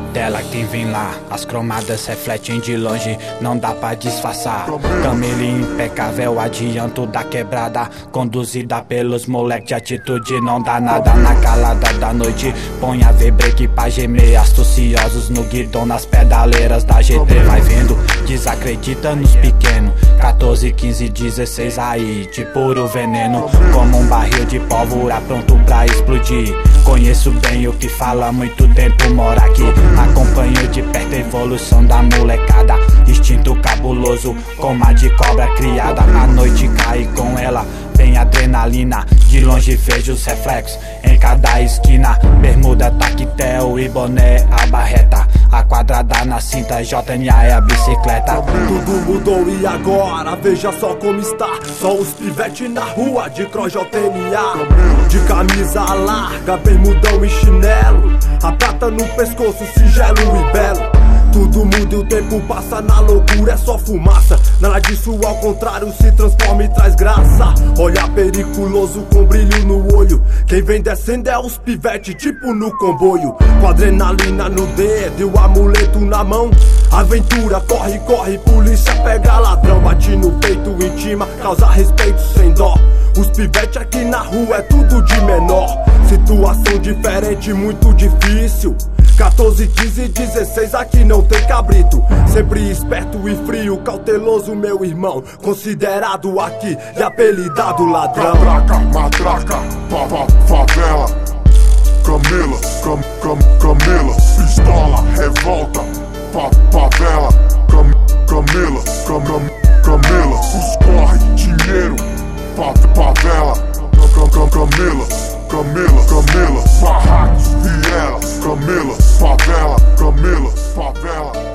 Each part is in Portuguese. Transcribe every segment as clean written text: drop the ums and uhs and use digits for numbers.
cautela quem vem lá. As cromadas refletem de longe, não dá pra disfarçar. Camila impecável, adianto da quebrada, conduzida pelos moleque de atitude, não dá nada. Na calada da noite, põe a ver break pra gemer. Astuciosos no guidão, nas pedaleiras da GT. Vai vendo, desacredita nos pequenos. 14, 15, 16 aí, de puro veneno, como um barril de pólvora pronto pra explodir. Conheço bem o que fala, muito tempo mora aqui. Acompanho de perto a evolução da molecada. Instinto cabuloso, como a de cobra criada. A noite cai com ela, vem adrenalina. De longe vejo os reflexos em cada esquina. Bermuda, taquetel e boné, a barreta. A quadrada na cinta, JNA é a bicicleta. Tudo mudou e agora, veja só como está. Só os pivete na rua, de cross JNA. De camisa larga, bermudão e chinelo. A prata no pescoço, singelo e belo. Tudo muda e o tempo passa, na loucura é só fumaça. Nada disso ao contrário se transforma e traz graça. Olhar periculoso com brilho no olho. Quem vem descendo é os pivete tipo no comboio. Com adrenalina no dedo e o amuleto na mão. Aventura, corre, corre, polícia pega ladrão. Bate no peito, intima, causa respeito sem dó. Os pivete aqui na rua é tudo de menor. Situação diferente, muito difícil. 14, 15, 16, aqui não tem cabrito. Sempre esperto e frio, cauteloso meu irmão. Considerado aqui e apelidado ladrão. Matraca, favela. Camila, pistola, revolta. Favela, Camila, os corre, dinheiro. Favela, Camila, barracos, vielas, Camila, favela, Camila.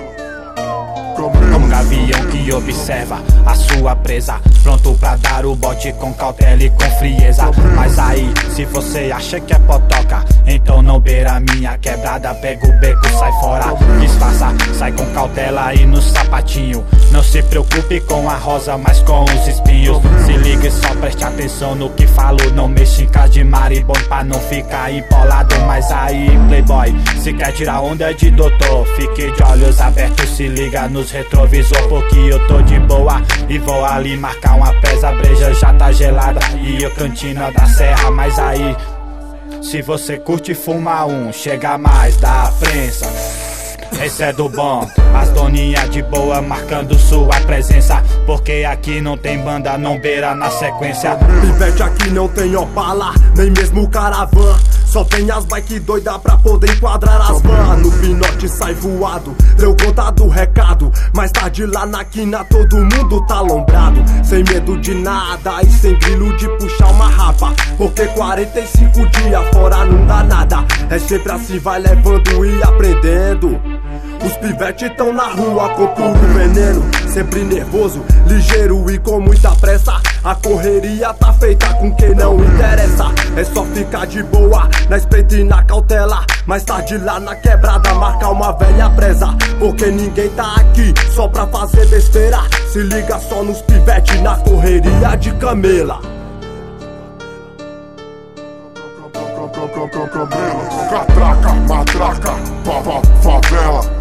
Um gavião que observa a sua presa, pronto pra dar o bote com cautela e com frieza. Mas aí, se você acha que é potoca, então não beira minha quebrada. Pega o beco, sai fora, disfarça, sai com cautela e no sapatinho. Não se preocupe com a rosa, mas com os espinhos. Se liga e só preste atenção no que falo. Não mexa em casa de maribondo pra não ficar empolado. Mas aí, playboy, se quer tirar onda de doutor, fique de olhos abertos, se liga nos retrovisor, porque eu tô de boa e vou ali marcar uma presa. A breja já tá gelada e eu cantina da serra. Mas aí, se você curte fumar um, chega mais da prensa. Esse é do bom, as doninhas de boa marcando sua presença. Porque aqui não tem banda, não beira na sequência. Pivete aqui não tem Opala, nem mesmo caravan. Só tem as bike doida pra poder enquadrar as van. No pinote sai voado, deu conta do recado. Mais tarde lá na quina todo mundo tá alombrado. Sem medo de nada e sem grilo de puxar uma rapa. Porque 45 dias fora não dá nada. É sempre assim, vai levando e aprendendo. Os pivete tão na rua com puro veneno. Sempre nervoso, ligeiro e com muita pressa. A correria tá feita com quem não interessa. É só ficar de boa, na espreita e na cautela. Mais tarde lá na quebrada marcar uma velha presa. Porque ninguém tá aqui só pra fazer besteira. Se liga só nos pivete na correria de Camila. Catraca, matraca, favela.